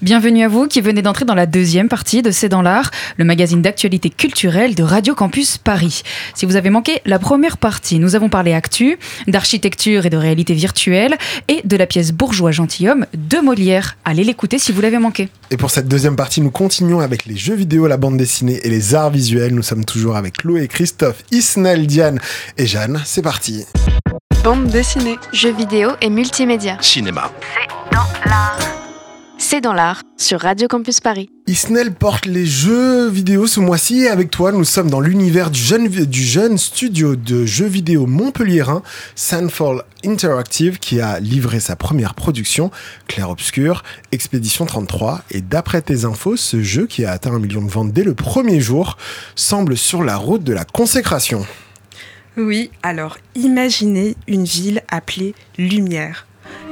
Bienvenue à vous qui venez d'entrer dans la deuxième partie de C'est dans l'art, le magazine d'actualité culturelle de Radio Campus Paris. Si vous avez manqué la première partie, nous avons parlé actu, d'architecture et de réalité virtuelle et de la pièce Bourgeois gentilhomme de Molière. Allez l'écouter si vous l'avez manqué. Et pour cette deuxième partie, nous continuons avec les jeux vidéo, la bande dessinée et les arts visuels. Nous sommes toujours avec Chloé, Christophe, Isnel, Diane et Jeanne. C'est parti. Bande dessinée, jeux vidéo et multimédia. Cinéma. C'est dans l'art. C'est dans l'art sur Radio Campus Paris. Isnel porte les jeux vidéo ce mois-ci et avec toi, nous sommes dans l'univers du jeune studio de jeux vidéo montpelliérain Sandfall Interactive qui a livré sa première production, Clair Obscur, Expédition 33. Et d'après tes infos, ce jeu qui a atteint 1 million de ventes dès le premier jour semble sur la route de la consécration. Oui, alors imaginez une ville appelée Lumière.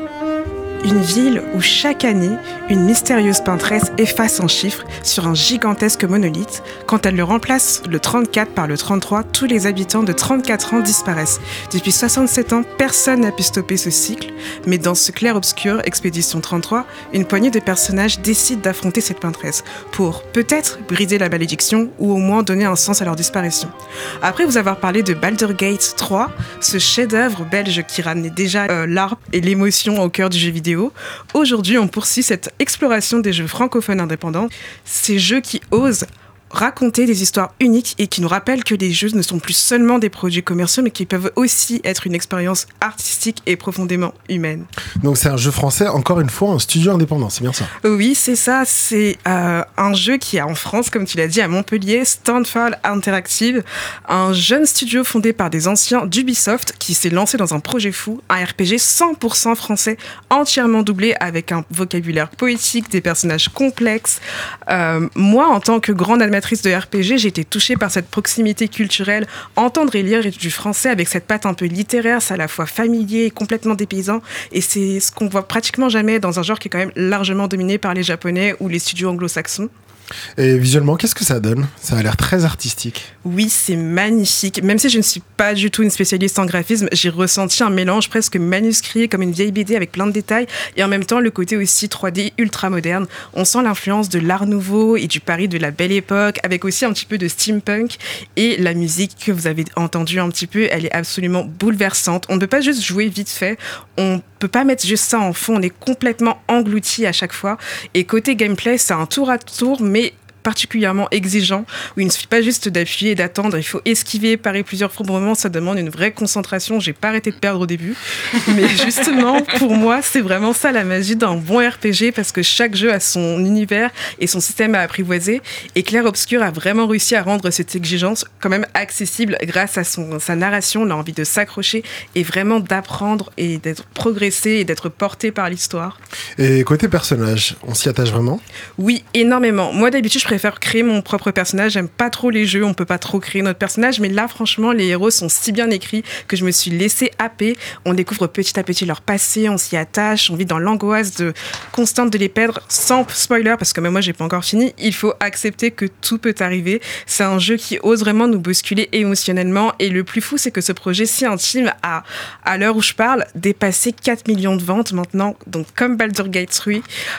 Une ville où chaque année, une mystérieuse peintresse efface un chiffre sur un gigantesque monolithe. Quand elle le remplace, le 34 par le 33, tous les habitants de 34 ans disparaissent. Depuis 67 ans, personne n'a pu stopper ce cycle. Mais dans ce clair-obscur, Expédition 33, une poignée de personnages décident d'affronter cette peintresse pour peut-être briser la malédiction ou au moins donner un sens à leur disparition. Après vous avoir parlé de Baldur's Gate 3, ce chef-d'œuvre belge qui ramenait déjà l'art et l'émotion au cœur du jeu vidéo, aujourd'hui, on poursuit cette exploration des jeux francophones indépendants, ces jeux qui osent raconter des histoires uniques et qui nous rappellent que les jeux ne sont plus seulement des produits commerciaux, mais qui peuvent aussi être une expérience artistique et profondément humaine. Donc c'est un jeu français, encore une fois, un studio indépendant, c'est bien ça? Oui, c'est ça. C'est un jeu qui est en France, comme tu l'as dit, à Montpellier, Sandfall Interactive, un jeune studio fondé par des anciens d'Ubisoft qui s'est lancé dans un projet fou, un RPG 100% français, entièrement doublé avec un vocabulaire poétique, des personnages complexes. Moi, en tant que grande admiratrice de RPG, j'ai été touchée par cette proximité culturelle, entendre et lire du français avec cette patte un peu littéraire, c'est à la fois familier et complètement dépaysant, et c'est ce qu'on voit pratiquement jamais dans un genre qui est quand même largement dominé par les Japonais ou les studios anglo-saxons. Et visuellement, qu'est-ce que ça donne? Ça a l'air très artistique. Oui, c'est magnifique. Même si je ne suis pas du tout une spécialiste en graphisme, j'ai ressenti un mélange presque manuscrit, comme une vieille BD avec plein de détails, et en même temps le côté aussi 3D ultra moderne. On sent l'influence de l'art nouveau et du Paris de la belle époque, avec aussi un petit peu de steampunk, et la musique que vous avez entendue un petit peu, elle est absolument bouleversante. On ne peut pas juste jouer vite fait, on peut pas mettre juste ça en fond, on est complètement englouti à chaque fois. Et côté gameplay, c'est un tour à tour, mais particulièrement exigeant, où il ne suffit pas juste d'appuyer et d'attendre, il faut esquiver, parer plusieurs fois. Pour le moment, ça demande une vraie concentration. J'ai pas arrêté de perdre au début, mais justement, pour moi, c'est vraiment ça la magie d'un bon RPG, parce que chaque jeu a son univers et son système à apprivoiser, et Clair Obscur a vraiment réussi à rendre cette exigence quand même accessible grâce à sa narration. On a envie de s'accrocher et vraiment d'apprendre et d'être progressé et d'être porté par l'histoire. Et côté personnage, on s'y attache vraiment? Oui, énormément. Moi, d'habitude, je préfère créer mon propre personnage. J'aime pas trop les jeux, on peut pas trop créer notre personnage, mais là, franchement, les héros sont si bien écrits que je me suis laissée happer. On découvre petit à petit leur passé, on s'y attache, on vit dans l'angoisse constante de les perdre, sans spoiler, parce que même moi, j'ai pas encore fini. Il faut accepter que tout peut arriver. C'est un jeu qui ose vraiment nous bousculer émotionnellement, et le plus fou, c'est que ce projet si intime a, à l'heure où je parle, dépassé 4 millions de ventes maintenant. Donc, comme Baldur's Gate 3,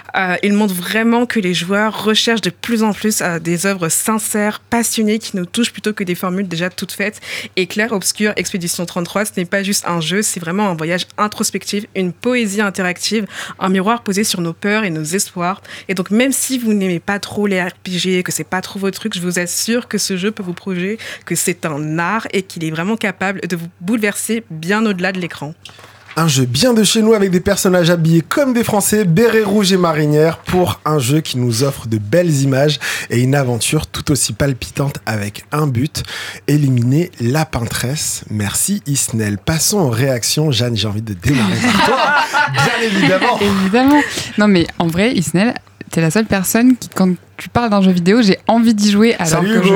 il montre vraiment que les joueurs recherchent de plus en plus des œuvres sincères, passionnées, qui nous touchent plutôt que des formules déjà toutes faites. Et Clair Obscur Expédition 33, ce n'est pas juste un jeu, c'est vraiment un voyage introspectif, une poésie interactive, un miroir posé sur nos peurs et nos espoirs. Et donc, même si vous n'aimez pas trop les RPG, que c'est pas trop votre truc, je vous assure que ce jeu peut vous prouver que c'est un art et qu'il est vraiment capable de vous bouleverser bien au-delà de l'écran. Un jeu bien de chez nous avec des personnages habillés comme des Français, bérets rouges et marinières, pour un jeu qui nous offre de belles images et une aventure tout aussi palpitante avec un but, éliminer la peintresse. Merci Isnel. Passons aux réactions. Jeanne, j'ai envie de démarrer par toi. Bien évidemment. Évidemment. Non mais en vrai, Isnel, t'es la seule personne qui, quand tu parles d'un jeu vidéo, j'ai envie d'y jouer alors Salut, que Hugo.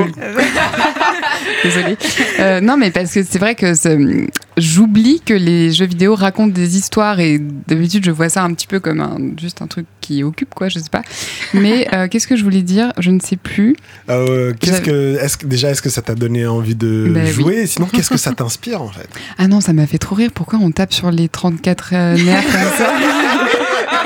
Désolée. Non, mais parce que c'est vrai que j'oublie que les jeux vidéo racontent des histoires, et d'habitude je vois ça un petit peu comme juste un truc qui occupe, quoi, je sais pas. Mais qu'est-ce que je voulais dire? Je ne sais plus. Est-ce que ça t'a donné envie de jouer? Oui. Sinon, qu'est-ce que ça t'inspire en fait? Ah non, ça m'a fait trop rire. Pourquoi on tape sur les 34 nerfs comme ça?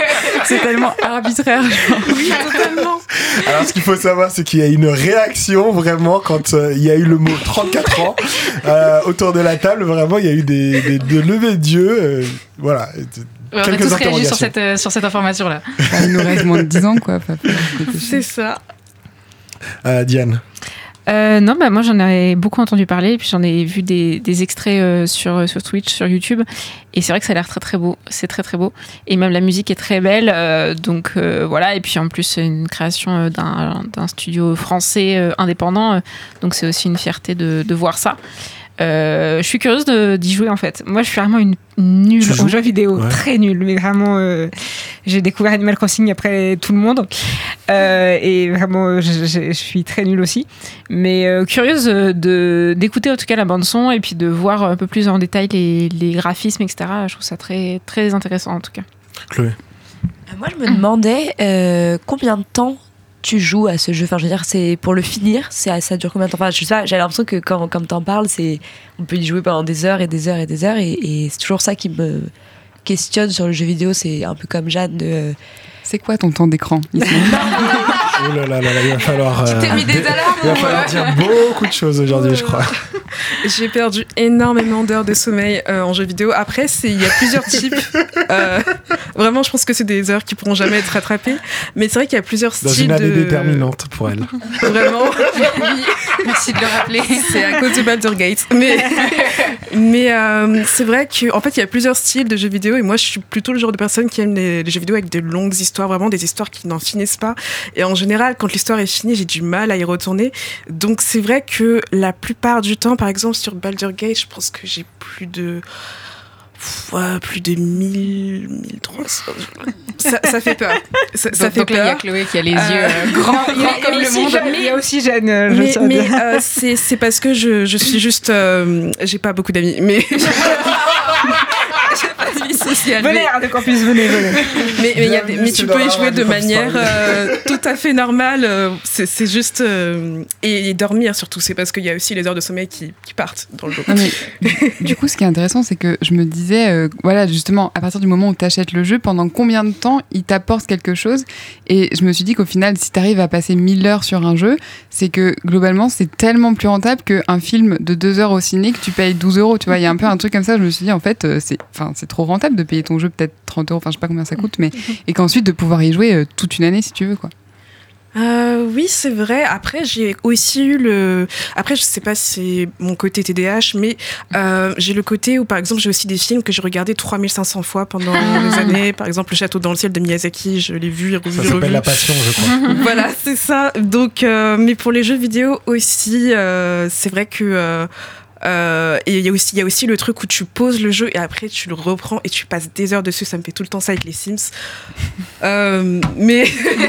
C'est tellement arbitraire. Oui, totalement. Alors, ce qu'il faut savoir, c'est qu'il y a une réaction vraiment quand il y a eu le mot 34 ans autour de la table. Vraiment, il y a eu des levées d'yeux. Voilà. On a tous réagi sur cette information-là. Il nous reste moins de 10 ans, quoi. C'est ça. Diane. Non, moi j'en ai beaucoup entendu parler, et puis j'en ai vu des extraits sur Twitch, sur YouTube, et c'est vrai que ça a l'air très très beau, c'est très très beau, et même la musique est très belle, donc voilà, et puis en plus c'est une création d'un studio français indépendant, donc c'est aussi une fierté de voir ça. Je suis curieuse d'y jouer en fait. Moi je suis vraiment une nulle aux jeux vidéo, très nulle, mais vraiment j'ai découvert Animal Crossing après tout le monde et vraiment je suis très nulle aussi, mais curieuse d'écouter en tout cas la bande son et puis de voir un peu plus en détail les graphismes, etc. Je trouve ça très, très intéressant en tout cas. Chloé. Moi je me demandais combien de temps tu joues à ce jeu. Enfin, je veux dire, c'est pour le finir, ça dure combien de temps? Enfin, je sais pas, j'ai l'impression que quand t'en parles, on peut y jouer pendant des heures et des heures et des heures, et c'est toujours ça qui me questionne sur le jeu vidéo. C'est un peu comme Jeanne de... C'est quoi ton temps d'écran ici? Oh là là là, il va falloir... Tu t'es mis des alarmes. Il va falloir dire beaucoup de choses aujourd'hui, je crois. J'ai perdu énormément d'heures de sommeil en jeu vidéo. Après, il y a plusieurs types. Vraiment, je pense que c'est des heures qui pourront jamais être rattrapées. Mais c'est vrai qu'il y a plusieurs styles. Dans une année déterminante pour elle. Vraiment. Oui, merci de le rappeler. C'est à cause de Baldur's Gate. Mais c'est vrai qu'en fait, il y a plusieurs styles de jeux vidéo. Et moi, je suis plutôt le genre de personne qui aime les jeux vidéo avec de longues histoires, vraiment des histoires qui n'en finissent pas. Et en général, quand l'histoire est finie, j'ai du mal à y retourner. Donc, c'est vrai que la plupart du temps, par exemple, sur Baldur's Gate, je pense que j'ai plus de 1300. Ça fait peur. Ça fait peur. Il y a Chloé qui a les yeux grands comme le monde. Il y a aussi Jeanne. Mais c'est parce que je suis juste... j'ai pas beaucoup d'amis, mais... Venez, Radio Campus, venez. Mais tu peux y jouer de manière tout à fait normale. C'est juste... et dormir surtout, c'est parce qu'il y a aussi les heures de sommeil qui partent dans le jeu. Du coup, ce qui est intéressant, c'est que je me disais, voilà, justement, à partir du moment où tu achètes le jeu, pendant combien de temps il t'apporte quelque chose? Et je me suis dit qu'au final, si tu arrives à passer 1000 heures sur un jeu, c'est que globalement, c'est tellement plus rentable qu'un film de 2 heures au ciné que tu payes 12 €. Tu vois, il y a un peu un truc comme ça. Je me suis dit, en fait, c'est trop rentable de payer ton jeu peut-être 30 €, enfin je sais pas combien ça coûte, mais et qu'ensuite de pouvoir y jouer toute une année si tu veux, quoi. Oui, c'est vrai. Après, j'ai aussi eu Après, je sais pas si c'est mon côté TDAH, mais j'ai le côté où, par exemple, j'ai aussi des films que j'ai regardés 3500 fois pendant des années. Par exemple, Le Château dans le ciel de Miyazaki, je l'ai vu et revu. Ça s'appelle La Passion, je crois. Voilà, c'est ça. Donc, mais pour les jeux vidéo aussi, c'est vrai que... et il y a aussi le truc où tu poses le jeu et après tu le reprends et tu passes des heures dessus. Ça me fait tout le temps ça avec les Sims. Mais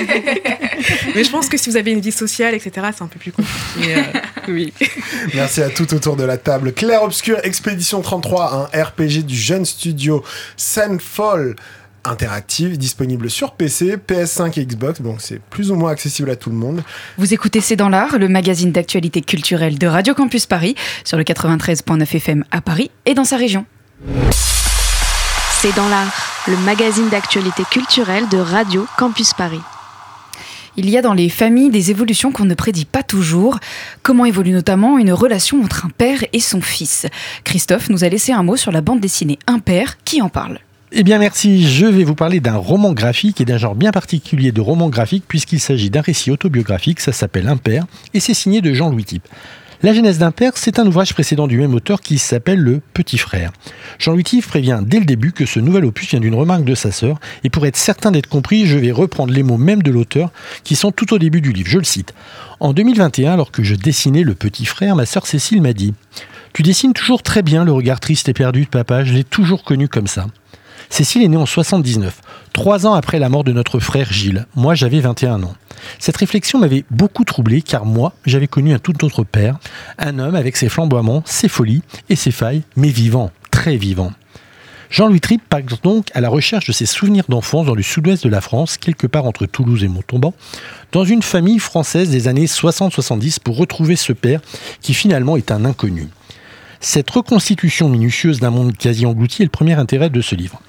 je pense que si vous avez une vie sociale, etc., c'est un peu plus compliqué. Oui. Merci à tout autour de la table. Clair Obscur Expédition 33, un RPG du jeune studio Sandfall interactive, disponible sur PC, PS5 et Xbox, donc c'est plus ou moins accessible à tout le monde. Vous écoutez C'est dans l'art, le magazine d'actualité culturelle de Radio Campus Paris, sur le 93.9 FM à Paris et dans sa région. C'est dans l'art, le magazine d'actualité culturelle de Radio Campus Paris. Il y a dans les familles des évolutions qu'on ne prédit pas toujours. Comment évolue notamment une relation entre un père et son fils? Christophe nous a laissé un mot sur la bande dessinée Impair. Qui en parle? Eh bien merci, je vais vous parler d'un roman graphique et d'un genre bien particulier de roman graphique puisqu'il s'agit d'un récit autobiographique, ça s'appelle Impair et c'est signé de Jean-Louis Tippe. La genèse d'Impair, c'est un ouvrage précédent du même auteur qui s'appelle Le Petit Frère. Jean-Louis Tippe prévient dès le début que ce nouvel opus vient d'une remarque de sa sœur et pour être certain d'être compris, je vais reprendre les mots même de l'auteur qui sont tout au début du livre, je le cite. En 2021, alors que je dessinais Le Petit Frère, ma sœur Cécile m'a dit « Tu dessines toujours très bien le regard triste et perdu de papa, je l'ai toujours connu comme ça. » Cécile est née en 79, 3 ans après la mort de notre frère Gilles. Moi, j'avais 21 ans. Cette réflexion m'avait beaucoup troublé car moi, j'avais connu un tout autre père, un homme avec ses flamboiements, ses folies et ses failles, mais vivant, très vivant. Jean-Louis Tippe part donc à la recherche de ses souvenirs d'enfance dans le sud-ouest de la France, quelque part entre Toulouse et Montauban, dans une famille française des années 60-70 pour retrouver ce père qui finalement est un inconnu. Cette reconstitution minutieuse d'un monde quasi englouti est le premier intérêt de ce livre.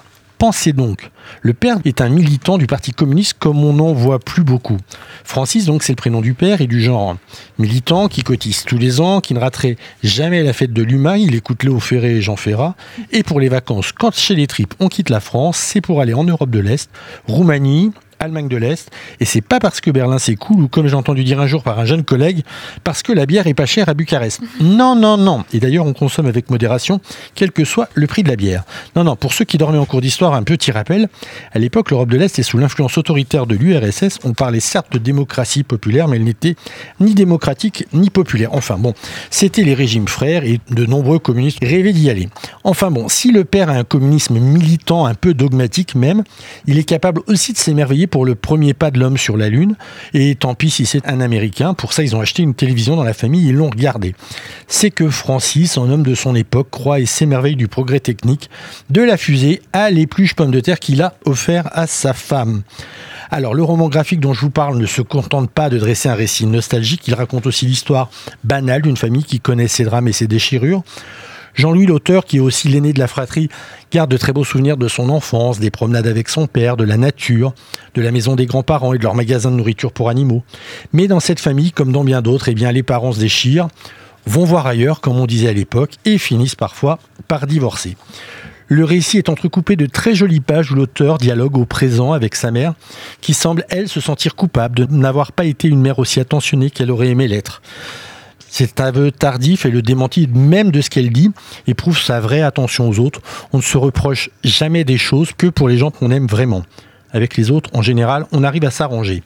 Pensez donc, le père est un militant du Parti communiste comme on n'en voit plus beaucoup. Francis, donc, c'est le prénom du père et du genre militant qui cotise tous les ans, qui ne raterait jamais la fête de l'UMA, il écoute Léo Ferré et Jean Ferrat. Et pour les vacances, quand chez les tripes, on quitte la France, c'est pour aller en Europe de l'Est, Roumanie, Allemagne de l'Est, et c'est pas parce que Berlin c'est cool, ou comme j'ai entendu dire un jour par un jeune collègue, parce que la bière est pas chère à Bucarest. Non, non, non. Et d'ailleurs, on consomme avec modération, quel que soit le prix de la bière. Non, non, pour ceux qui dormaient en cours d'histoire, un petit rappel, à l'époque, l'Europe de l'Est est sous l'influence autoritaire de l'URSS, on parlait certes de démocratie populaire, mais elle n'était ni démocratique, ni populaire. Enfin bon, c'était les régimes frères, et de nombreux communistes rêvaient d'y aller. Enfin bon, si le père a un communisme militant, un peu dogmatique même, il est capable aussi de s'émerveiller pour le premier pas de l'homme sur la Lune, et tant pis si c'est un Américain, pour ça ils ont acheté une télévision dans la famille, ils l'ont regardé. C'est que Francis, un homme de son époque, croit et s'émerveille du progrès technique, de la fusée à l'épluche pomme de terre qu'il a offert à sa femme. Alors, le roman graphique dont je vous parle ne se contente pas de dresser un récit nostalgique, il raconte aussi l'histoire banale d'une famille qui connaît ses drames et ses déchirures. Jean-Louis, l'auteur, qui est aussi l'aîné de la fratrie, garde de très beaux souvenirs de son enfance, des promenades avec son père, de la nature, de la maison des grands-parents et de leur magasin de nourriture pour animaux. Mais dans cette famille, comme dans bien d'autres, eh bien, les parents se déchirent, vont voir ailleurs, comme on disait à l'époque, et finissent parfois par divorcer. Le récit est entrecoupé de très jolies pages où l'auteur dialogue au présent avec sa mère, qui semble, elle, se sentir coupable de n'avoir pas été une mère aussi attentionnée qu'elle aurait aimé l'être. Cet aveu tardif et le démenti même de ce qu'elle dit et prouve sa vraie attention aux autres. On ne se reproche jamais des choses que pour les gens qu'on aime vraiment. Avec les autres, en général, on arrive à s'arranger.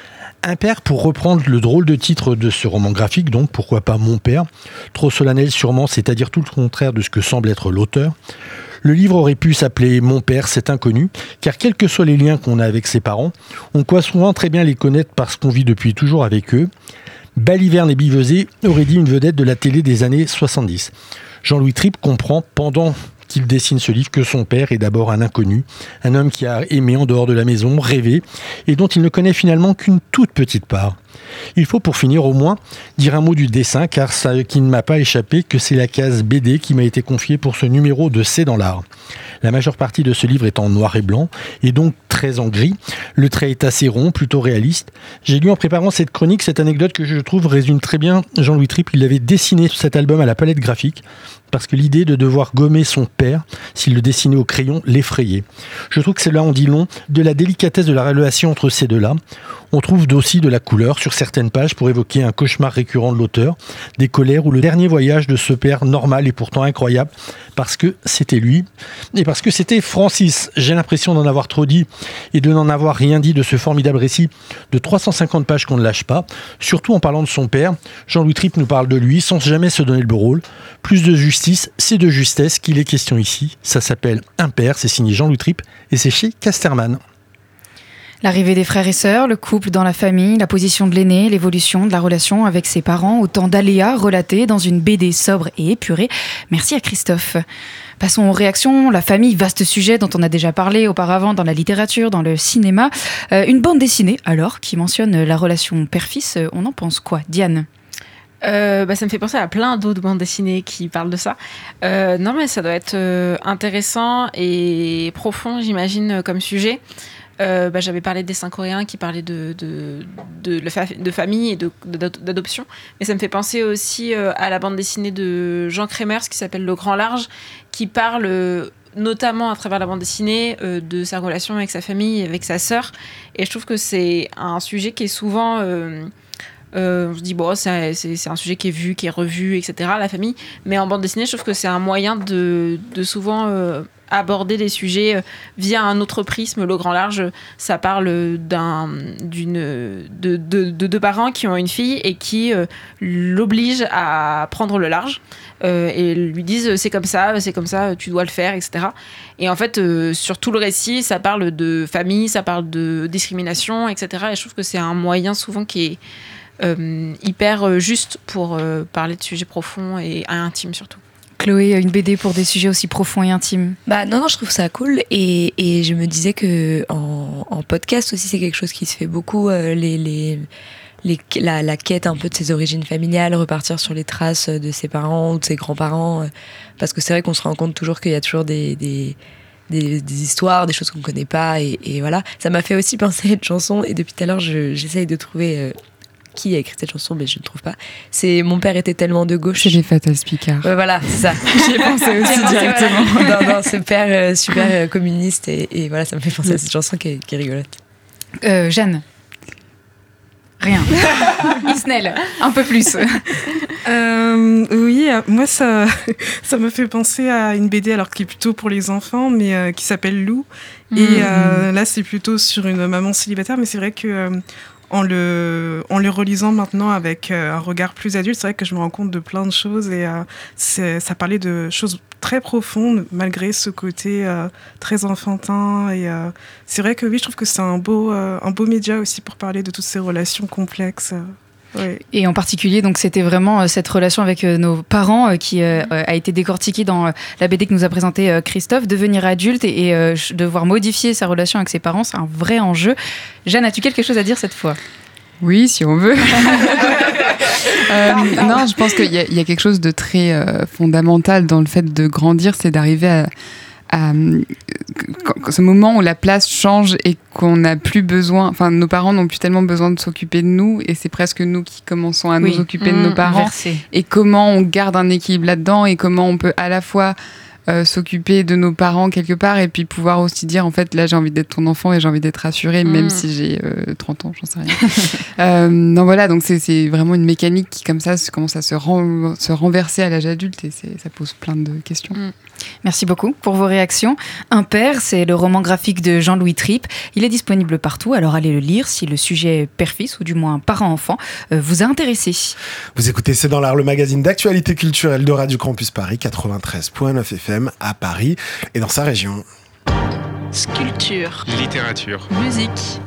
Un père, pour reprendre le drôle de titre de ce roman graphique, donc pourquoi pas Mon père, trop solennel sûrement, c'est-à-dire tout le contraire de ce que semble être l'auteur. Le livre aurait pu s'appeler Mon père, c'est inconnu, car quels que soient les liens qu'on a avec ses parents, on croit souvent très bien les connaître parce qu'on vit depuis toujours avec eux. Baliverne et Bivezet aurait dit une vedette de la télé des années 70. Jean-Louis Tripp comprend, pendant qu'il dessine ce livre, que son père est d'abord un inconnu, un homme qui a aimé en dehors de la maison, rêvé, et dont il ne connaît finalement qu'une toute petite part. Il faut pour finir au moins dire un mot du dessin, car ça qui ne m'a pas échappé que c'est la case BD qui m'a été confiée pour ce numéro de C'est dans l'art. La majeure partie de ce livre est en noir et blanc, et donc très en gris. Le trait est assez rond, plutôt réaliste. J'ai lu en préparant cette chronique cette anecdote que je trouve résume très bien Jean-Louis Tripp. Il avait dessiné cet album à la palette graphique, parce que l'idée de devoir gommer son père, s'il le dessinait au crayon, l'effrayait. Je trouve que cela en dit long de la délicatesse de la relation entre ces deux-là. On trouve aussi de la couleur sur certaines pages pour évoquer un cauchemar récurrent de l'auteur, des colères ou le dernier voyage de ce père normal et pourtant incroyable, parce que c'était lui, et parce que c'était Francis. J'ai l'impression d'en avoir trop dit et de n'en avoir rien dit de ce formidable récit de 350 pages qu'on ne lâche pas, surtout en parlant de son père. Jean-Louis Tripp nous parle de lui sans jamais se donner le beau rôle. Plus de justice, c'est de justesse qu'il est question ici. Ça s'appelle Un père, c'est signé Jean-Louis Tripp et c'est chez Casterman. L'arrivée des frères et sœurs, le couple dans la famille, la position de l'aîné, l'évolution de la relation avec ses parents, autant d'aléas relatés dans une BD sobre et épurée. Merci à Christophe. Passons aux réactions. La famille, vaste sujet dont on a déjà parlé auparavant dans la littérature, dans le cinéma. Une bande dessinée, alors, qui mentionne la relation père-fils. On en pense quoi, Diane ? Ça me fait penser à plein d'autres bandes dessinées qui parlent de ça. Non, mais ça doit être intéressant et profond, j'imagine, comme sujet. J'avais parlé de dessins coréens qui parlaient de famille et d'adoption. Mais ça me fait penser aussi à la bande dessinée de Jean Kremers qui s'appelle Le Grand Large, qui parle notamment à travers la bande dessinée de sa relation avec sa famille et avec sa sœur. Et je trouve que c'est un sujet qui est souvent... on se dit, c'est un sujet qui est vu, qui est revu, etc., la famille. Mais en bande dessinée, je trouve que c'est un moyen de souvent... aborder des sujets via un autre prisme. Le Grand Large, ça parle de deux parents qui ont une fille et qui l'obligent à prendre le large et lui disent c'est comme ça, tu dois le faire, etc. Et en fait, sur tout le récit, ça parle de famille, ça parle de discrimination, etc. Et je trouve que c'est un moyen souvent qui est hyper juste pour parler de sujets profonds et intimes surtout. Chloé, une BD pour des sujets aussi profonds et intimes. Non, je trouve ça cool et je me disais que en podcast aussi c'est quelque chose qui se fait beaucoup, la quête un peu de ses origines familiales, repartir sur les traces de ses parents ou de ses grands-parents, parce que c'est vrai qu'on se rend compte toujours qu'il y a toujours des des histoires, des choses qu'on connaît pas, et voilà. Ça m'a fait aussi penser à une chanson, et depuis tout à l'heure, j'essaye de trouver qui a écrit cette chanson, mais je ne trouve pas. C'est Mon père était tellement de gauche. Chez les Fatal Speakers. Ouais, voilà, c'est ça. J'y ai pensé aussi directement. Non, ce père super communiste, et voilà, ça me fait penser à cette chanson qui est rigolote. Jeanne. Rien. Isnel, un peu plus. Oui, moi ça me fait penser à une BD alors qui est plutôt pour les enfants, mais qui s'appelle Lou. Et là c'est plutôt sur une maman célibataire, mais c'est vrai que en le relisant maintenant avec un regard plus adulte, c'est vrai que je me rends compte de plein de choses, et ça parlait de choses très profondes malgré ce côté très enfantin, et c'est vrai que oui, je trouve que c'est un beau média aussi pour parler de toutes ces relations complexes. Ouais. Et en particulier, donc c'était vraiment cette relation avec nos parents qui a été décortiquée dans la BD que nous a présenté Christophe. Devenir adulte et devoir modifier sa relation avec ses parents, c'est un vrai enjeu. Jeanne, as-tu quelque chose à dire cette fois ? Oui, si on veut. Non, je pense qu'il y a quelque chose de très fondamental dans le fait de grandir, c'est d'arriver à ce moment où la place change et qu'on n'a plus besoin, enfin nos parents n'ont plus tellement besoin de s'occuper de nous, et c'est presque nous qui commençons à nous occuper de nos parents, inversé. Et comment on garde un équilibre là-dedans, et comment on peut à la fois s'occuper de nos parents quelque part, et puis pouvoir aussi dire en fait là j'ai envie d'être ton enfant et j'ai envie d'être rassurée même si j'ai 30 ans, j'en sais rien. Non voilà, donc c'est vraiment une mécanique qui comme ça commence à se renverser à l'âge adulte, et ça pose plein de questions. Merci beaucoup pour vos réactions. Un père, c'est le roman graphique de Jean-Louis Tripp. Il est disponible partout, alors allez le lire si le sujet père-fils ou du moins parent-enfant vous a intéressé. Vous écoutez C'est dans l'art, le magazine d'actualité culturelle de Radio Campus Paris, 93.9 FM à Paris et dans sa région. Sculpture, littérature, musique.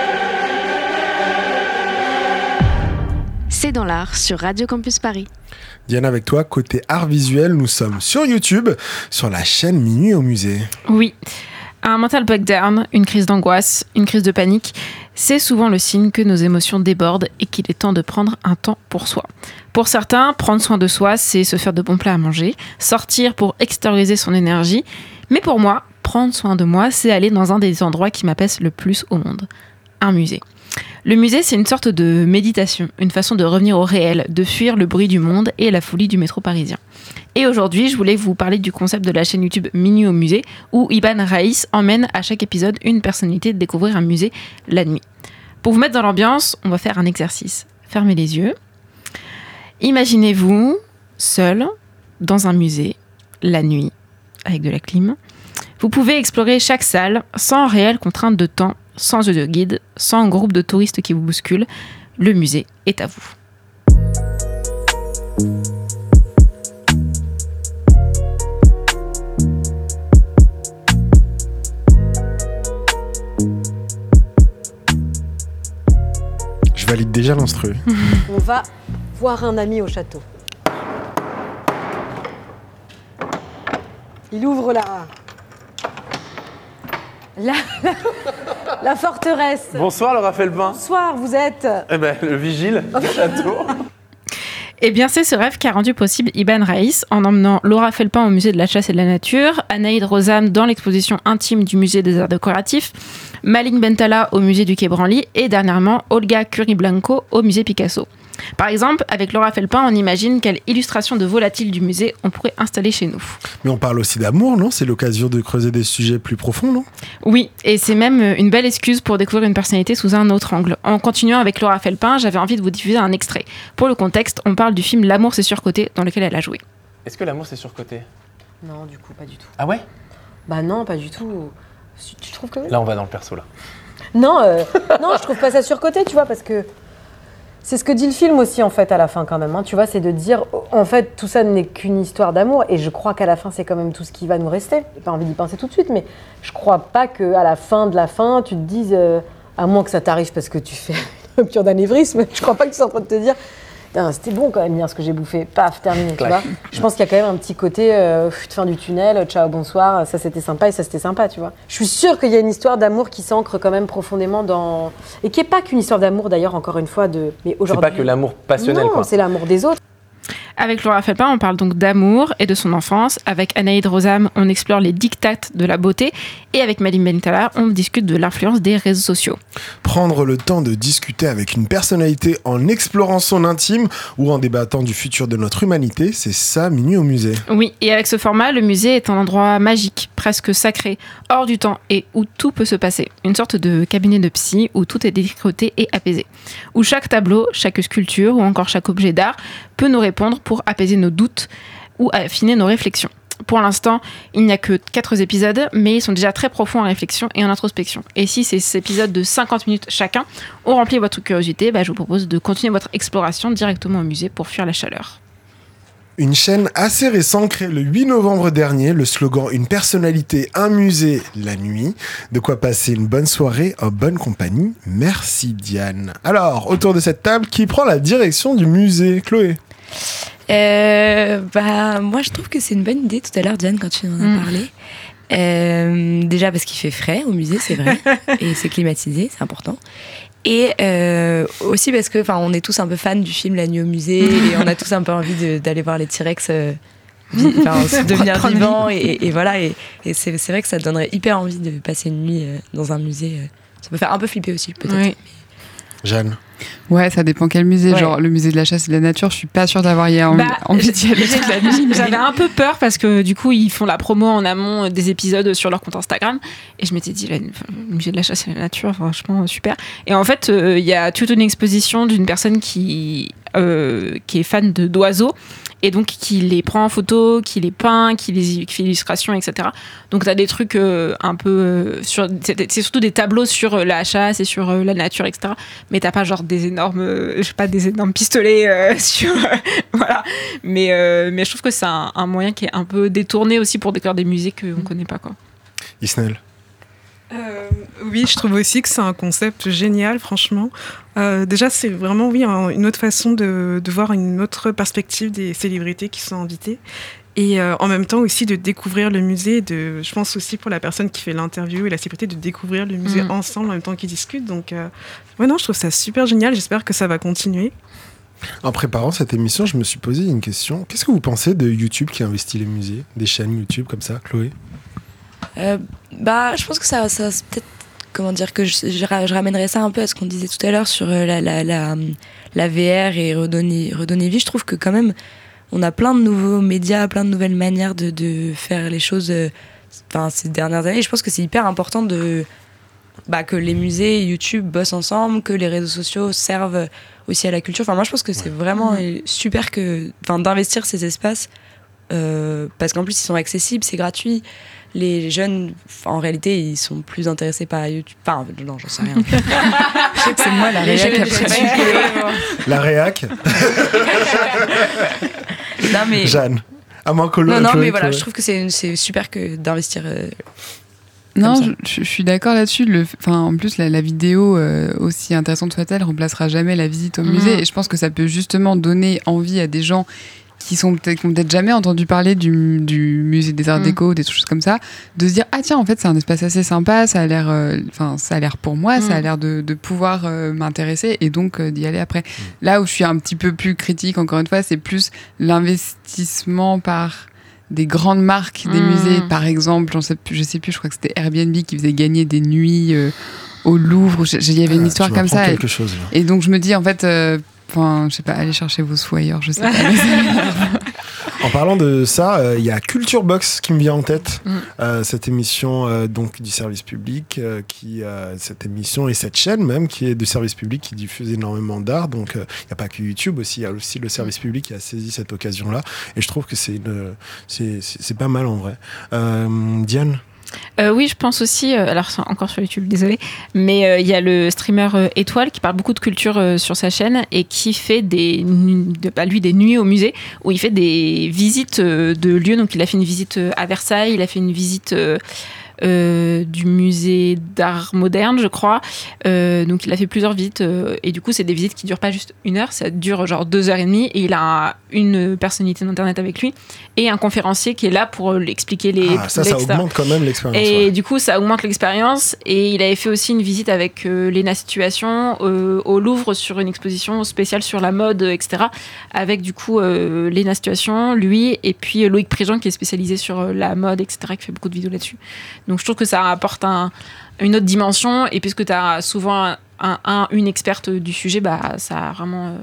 C'est dans l'art sur Radio Campus Paris. Diane, avec toi, côté art visuel, nous sommes sur YouTube, sur la chaîne Minuit au musée. Oui. Un mental breakdown, une crise d'angoisse, une crise de panique, c'est souvent le signe que nos émotions débordent et qu'il est temps de prendre un temps pour soi. Pour certains, prendre soin de soi, c'est se faire de bons plats à manger, sortir pour extérioriser son énergie. Mais pour moi, prendre soin de moi, c'est aller dans un des endroits qui m'apaisent le plus au monde, un musée. Le musée, c'est une sorte de méditation, une façon de revenir au réel, de fuir le bruit du monde et la folie du métro parisien. Et aujourd'hui, je voulais vous parler du concept de la chaîne YouTube Minuit au musée, où Iban Raïs emmène à chaque épisode une personnalité découvrir un musée la nuit. Pour vous mettre dans l'ambiance, on va faire un exercice. Fermez les yeux. Imaginez-vous seul dans un musée la nuit, avec de la clim. Vous pouvez explorer chaque salle sans réelle contrainte de temps, sans yeux de guide, sans groupe de touristes qui vous bousculent. Le musée est à vous. Je valide déjà l'instru. On va voir un ami au château. Il ouvre la forteresse. Bonsoir Laura Felpin. Bonsoir, vous êtes Le vigile du château. Eh bien, c'est ce rêve qu'a rendu possible Iban Raïs en emmenant Laura Felpin au musée de la chasse et de la nature, Anaïd Rozan dans l'exposition intime du musée des arts décoratifs, Malin Bentala au musée du Quai Branly et dernièrement Olga Curiblanco au musée Picasso. Par exemple, avec Laura Felpin, on imagine quelle illustration de volatile du musée on pourrait installer chez nous. Mais on parle aussi d'amour, non ? C'est l'occasion de creuser des sujets plus profonds, non ? Oui, et c'est même une belle excuse pour découvrir une personnalité sous un autre angle. En continuant avec Laura Felpin, j'avais envie de vous diffuser un extrait. Pour le contexte, on parle du film L'amour c'est surcoté, dans lequel elle a joué. Est-ce que l'amour c'est surcoté ? Non, du coup, pas du tout. Ah ouais ? Bah non, pas du tout. Tu trouves que... Là on va dans le perso là. Non, non, je trouve pas ça surcoté, tu vois, parce que c'est ce que dit le film aussi, en fait, à la fin, quand même. Hein, tu vois, c'est de dire, en fait, tout ça n'est qu'une histoire d'amour. Et je crois qu'à la fin, c'est quand même tout ce qui va nous rester. J'ai pas envie d'y penser tout de suite, mais je crois pas qu'à la fin de la fin, tu te dises, à moins que ça t'arrive parce que tu fais une rupture d'anévrisme, je crois pas que tu sois en train de te dire, c'était bon quand même hier ce que j'ai bouffé. Paf, terminé, tu vois. Je pense qu'il y a quand même un petit côté fin du tunnel, ciao, bonsoir, ça c'était sympa et ça c'était sympa, tu vois. Je suis sûre qu'il y a une histoire d'amour qui s'ancre quand même profondément dans... Et qui n'est pas qu'une histoire d'amour d'ailleurs, encore une fois, mais aujourd'hui... C'est pas que l'amour passionnel, non, quoi. C'est l'amour des autres. Avec Laura Felpin, on parle donc d'amour et de son enfance. Avec Anaïd Rosam, on explore les dictates de la beauté. Et avec Malim Bentala, on discute de l'influence des réseaux sociaux. Prendre le temps de discuter avec une personnalité en explorant son intime ou en débattant du futur de notre humanité, c'est ça, Minuit au musée. Oui, et avec ce format, le musée est un endroit magique, presque sacré, hors du temps et où tout peut se passer. Une sorte de cabinet de psy où tout est détricoté et apaisé. Où chaque tableau, chaque sculpture ou encore chaque objet d'art peut nous répondre pour apaiser nos doutes ou affiner nos réflexions. Pour l'instant, il n'y a que 4 épisodes, mais ils sont déjà très profonds en réflexion et en introspection. Et si ces épisodes de 50 minutes chacun ont rempli votre curiosité, je vous propose de continuer votre exploration directement au musée pour fuir la chaleur. Une chaîne assez récente créée le 8 novembre dernier, le slogan « Une personnalité, un musée, la nuit ». De quoi passer une bonne soirée en bonne compagnie. Merci Diane. Alors, autour de cette table, qui prend la direction du musée? Chloé? Moi je trouve que c'est une bonne idée tout à l'heure, Diane, quand tu en as parlé. Déjà parce qu'il fait frais au musée, c'est vrai, et c'est climatisé, c'est important. Et aussi parce que on est tous un peu fans du film La nuit au musée et on a tous un peu envie d'aller voir les T-Rex devenir vivants et voilà, et c'est vrai que ça donnerait hyper envie de passer une nuit dans un musée. Ça peut faire un peu flipper aussi peut-être. Oui. Jeanne? Ouais, ça dépend quel musée. Ouais. Genre le musée de la chasse et de la nature, je suis pas sûre d'avoir envie d'y aller toute la nuit. J'avais un peu peur parce que du coup ils font la promo en amont des épisodes sur leur compte Instagram et je m'étais dit le musée de la chasse et de la nature, franchement super. Et en fait il y a toute une exposition d'une personne qui est fan d'oiseaux et donc qui les prend en photo, qui les peint, qui fait l'illustration, etc. Donc t'as des trucs un peu c'est surtout des tableaux sur la chasse et sur la nature, etc. Mais t'as pas genre des énormes pistolets sur voilà. Mais je trouve que c'est un moyen qui est un peu détourné aussi pour découvrir des musées qu'on connaît pas, quoi. Isnel? Oui, je trouve aussi que c'est un concept génial, franchement. Déjà, c'est vraiment une autre façon de voir une autre perspective des célébrités qui sont invitées. Et en même temps aussi de découvrir le musée, je pense aussi pour la personne qui fait l'interview et la célébrité, de découvrir le musée ensemble en même temps qu'ils discutent. Donc, je trouve ça super génial. J'espère que ça va continuer. En préparant cette émission, je me suis posé une question. Qu'est-ce que vous pensez de YouTube qui investit les musées? Des chaînes YouTube comme ça, Chloé? Je pense que ça peut-être, comment dire, que je ramènerais ça un peu à ce qu'on disait tout à l'heure sur la VR et redonner vie. Je trouve que quand même on a plein de nouveaux médias, plein de nouvelles manières de faire les choses ces dernières années. Et je pense que c'est hyper important que les musées et YouTube bossent ensemble, que les réseaux sociaux servent aussi à la culture. Moi je pense que c'est vraiment super d'investir ces espaces parce qu'en plus ils sont accessibles, c'est gratuit. Les jeunes, en réalité, ils sont plus intéressés par YouTube. Non, j'en sais rien. Je sais que c'est moi la réac après. La réac? Non, mais... Jeanne. À moins que Non, Chloé, mais voilà, Chloé. je trouve que c'est super d'investir. Non, je suis d'accord là-dessus. En plus, la vidéo, aussi intéressante soit-elle, remplacera jamais la visite au musée. Et je pense que ça peut justement donner envie à des gens qui ont peut-être jamais entendu parler du musée des Arts Déco, des choses comme ça, de se dire tiens, en fait c'est un espace assez sympa, ça a l'air pour moi, ça a l'air de pouvoir m'intéresser et donc d'y aller après. Là où je suis un petit peu plus critique, encore une fois, c'est plus l'investissement par des grandes marques des musées, par exemple, je sais plus, je crois que c'était Airbnb qui faisait gagner des nuits au Louvre, il y avait une histoire comme ça et donc je me dis en fait je sais pas, allez chercher vos sous ailleurs, je sais pas. En parlant de ça, il y a Culture Box qui me vient en tête. Cette émission donc du service public, cette émission et cette chaîne même qui est du service public qui diffuse énormément d'art. Donc il n'y a pas que YouTube aussi, il y a aussi le service public qui a saisi cette occasion-là. Et je trouve que c'est pas mal en vrai. Diane? Oui, je pense aussi, alors c'est encore sur YouTube, désolé, mais il y a le streamer Étoile qui parle beaucoup de culture sur sa chaîne et qui fait des nuits au musée où il fait des visites de lieux. Donc il a fait une visite à Versailles, il a fait une visite du musée d'art moderne, je crois. Donc il a fait plusieurs visites et du coup c'est des visites qui durent pas juste 1 heure, ça dure genre 2h30 et il a une personnalité d'internet avec lui et un conférencier qui est là pour expliquer ça augmente quand même l'expérience. Et du coup ça augmente l'expérience. Et il avait fait aussi une visite avec Léna Situation au Louvre sur une exposition spéciale sur la mode, etc. Avec du coup Léna Situation, lui et puis Loïc Prigent qui est spécialisé sur la mode, etc., qui fait beaucoup de vidéos là-dessus. Donc je trouve que ça apporte une autre dimension, et puisque tu as souvent une experte du sujet, bah ça a vraiment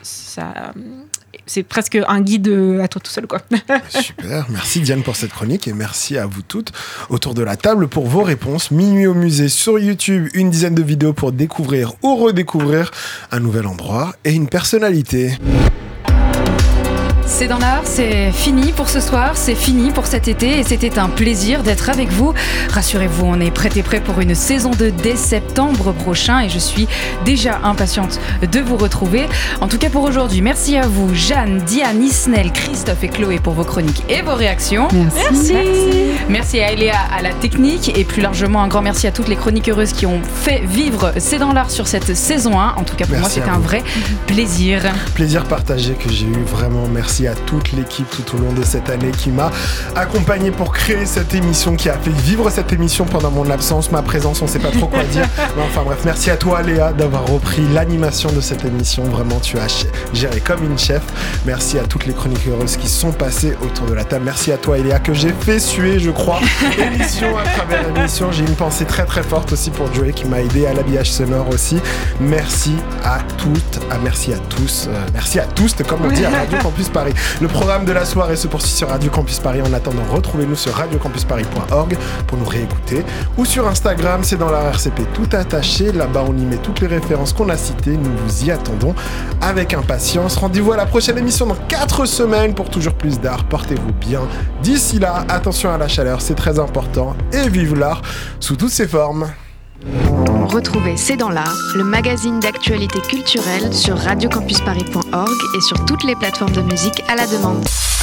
c'est presque un guide à toi tout seul, quoi. Super, merci Diane pour cette chronique et merci à vous toutes autour de la table pour vos réponses. Minuit au musée sur YouTube, une dizaine de vidéos pour découvrir ou redécouvrir un nouvel endroit et une personnalité. C'est dans l'art, c'est fini pour ce soir, c'est fini pour cet été et c'était un plaisir d'être avec vous. Rassurez-vous, on est prêt pour une saison 2 dès septembre prochain et je suis déjà impatiente de vous retrouver. En tout cas pour aujourd'hui, merci à vous Jeanne, Diane, Isnel, Christophe et Chloé pour vos chroniques et vos réactions. Merci. Merci à Eléa à la technique et plus largement un grand merci à toutes les chroniqueuses qui ont fait vivre C'est dans l'art sur cette saison 1. En tout cas pour moi c'était un vrai plaisir. Plaisir partagé que j'ai eu, vraiment merci à toute l'équipe tout au long de cette année qui m'a accompagné pour créer cette émission, qui a fait vivre cette émission pendant mon absence, ma présence, on sait pas trop quoi dire. Mais enfin bref, merci à toi Léa d'avoir repris l'animation de cette émission, vraiment tu as géré comme une chef. Merci à toutes les chroniqueuses qui sont passées autour de la table. Merci à toi Léa que j'ai fait suer, je crois, émission à travers l'émission. J'ai une pensée très très forte aussi pour Joey qui m'a aidé à l'habillage sonore aussi. Merci à toutes, merci à tous, merci à tous comme on dit à Radio Campus Paris. Le programme de la soirée se poursuit sur Radio Campus Paris. En attendant, retrouvez-nous sur radiocampusparis.org pour nous réécouter ou sur Instagram, c'est dans la RCP tout attaché. Là-bas, on y met toutes les références qu'on a citées. Nous vous y attendons avec impatience. Rendez-vous à la prochaine émission dans 4 semaines pour toujours plus d'art. Portez-vous bien. D'ici là, attention à la chaleur, c'est très important. Et vive l'art sous toutes ses formes. Retrouvez C'est dans l'art, le magazine d'actualité culturelle sur radiocampusparis.org et sur toutes les plateformes de musique à la demande.